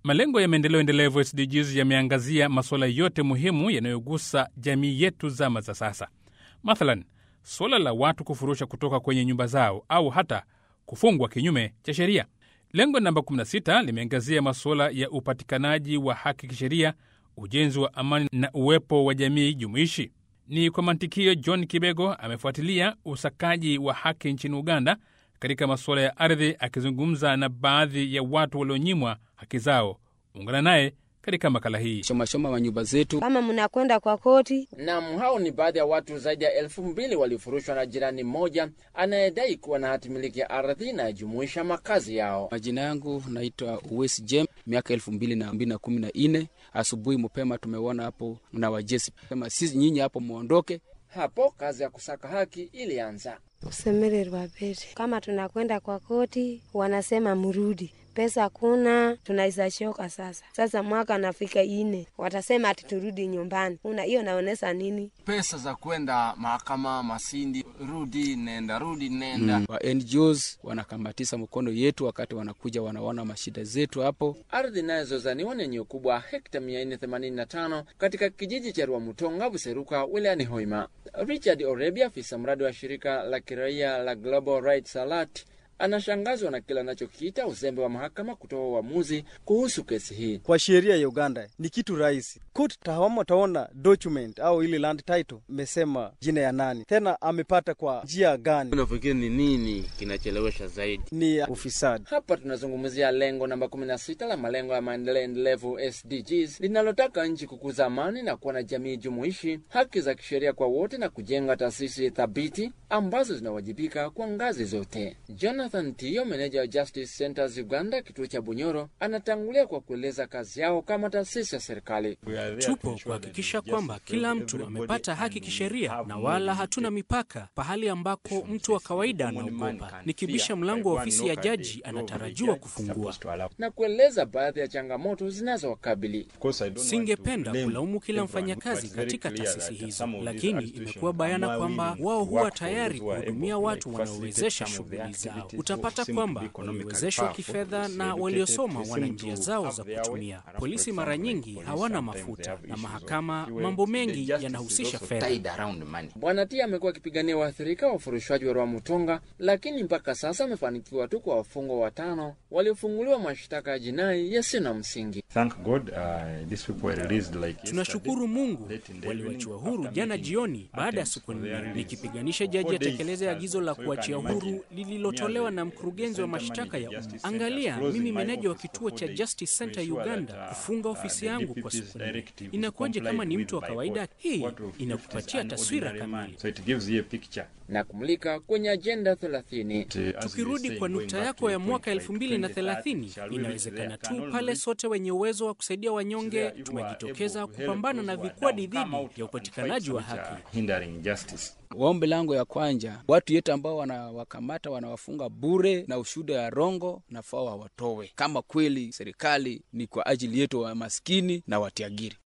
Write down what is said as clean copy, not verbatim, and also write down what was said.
Malengo ya maendeleo endelevu SDGs yameangazia masuala yote muhimu yanayogusa jamii yetu zama za sasa. Mathalan, suala la watu kufurusha kutoka kwenye nyumba zao au hata kufungwa kinyume cha sheria. Lengo namba 16 limeangazia masuala ya upatikanaji wa haki kisheria, ujenzi wa amani na uwepo wa jamii jumuishi. Ni kwa mantikio John Kibego amefuatilia usakaji wa haki nchini Uganda katika masuala ya ardhi, akizungumza na baadhi ya watu walionyimwa haki zao. Ungana naye katika makala hii. Shoma wa nyumba zetu. Kama mnakwenda kwa koti. Naam, hao ni baadhi ya watu zaidi ya 2000 walifurushwa na jirani mmoja anayedai kuwa na hati miliki ya ardhi na jumuisha makazi yao. Majina yangu naitwa Uwes Jem, miaka 2014. Asubuhi mapema tumeona hapo na wajesi kama sisi nyinyi hapo muondoke. Hapo kazi ya kusaka haki ilianza. Usemererwa pete. Kama tunakwenda kwa koti, wanasema mrudi. Pesa kuna, tunaisashoka sasa. Sasa mwaka nafika 4. Watasema ati turudi nyumbani. Hiyo naonesa nini? Pesa za kwenda mahakama, masindi, rudi nenda. Wa NGOs wanakamatisa mkono yetu wakati wanakuja wanaona mashida zetu hapo. Ardhi nazo zaniwa ni ukubwa hekta 485 katika kijiji cha Rwamutonga Buseruka wilayani Hoima. Richard Orebia, afisa mradi wa shirika la kiraia la Global Rights Alert, anashangazwa na kila anachokiita uzembe wa mahakama kutoa uamuzi kuhusu kesi hii. Kwa sheria ya Uganda ni kitu rahisi. Court taona document au ile land title mesema jina ya nani, tena amepata kwa njia gani. Unafikiri ni nini kinachelewesha zaidi? Ni ufisadi. Hapa tunazungumzia lengo namba 16 la malengo ya maendeleo endelevu SDGs, linalotaka nchi kukuza amani na kuwa na jamii jumuishi, haki za kisheria kwa wote na kujenga taasisi thabiti ambazo zinawajibika kwa ngazi zote. Jonathan Tiyo, meneja wa Justice Centers Uganda kituo cha Bunyoro, anatangulia kwa kueleza kazi yao kama taasisi ya serikali. Tupo kuhakikisha kwamba kila mtu amepata haki kisheria na wala hatuna mipaka pahali ambako mtu wa kawaida anaogopa. Nikibisha mlango wa ofisi ya jaji anatarajiwa kufungua. Na kueleza baadhi ya changamoto zinazowakabili. Singependa kulaumu kila mfanyakazi katika taasisi hizo, lakini imekuwa bayana kwamba wao huwa tayari kuhudumia watu wanaowezesha shughuli zao. Utapata kwamba wamewezeshwa kifedha na waliosoma wana njia zao za kutumia. Polisi mara nyingi hawana mafuta na mahakama mambo mengi yanahusisha fedha. Bwana Tia amekuwa akipigania waathirika wa ufurushwaji wa Rwamutonga, lakini mpaka sasa amefanikiwa tu kwa wafungwa 5 waliofunguliwa mashtaka ya jinai yasiyo na msingi. Tunashukuru Mungu waliwachiwa huru jana jioni baada ya siku 4, nikipiganisha jaji atekeleze agizo la kuachia huru lililotolewa na mkurugenzi wa mashtaka ya umma. Angalia, mimi meneja wa kituo cha Justice Center Uganda kufunga ofisi yangu kwa siku 4. Inakuwaje kama ni mtu wa kawaida? Hii inakupatia taswira kamili na kumulika kwenye agenda 30. Tukirudi kwa nukta yako ya mwaka 2030, inawezekana tu pale sote wenye uwezo wa kusaidia wanyonge tumejitokeza kupambana na vikwadi dhidi ya upatikanaji wa haki. Ombi langu ya kwanja, watu yetu ambao wanawakamata wanawafunga bure na ushuda ya rongo na fao watowe. Kama kweli serikali ni kwa ajili yetu wa maskini na watiagiri.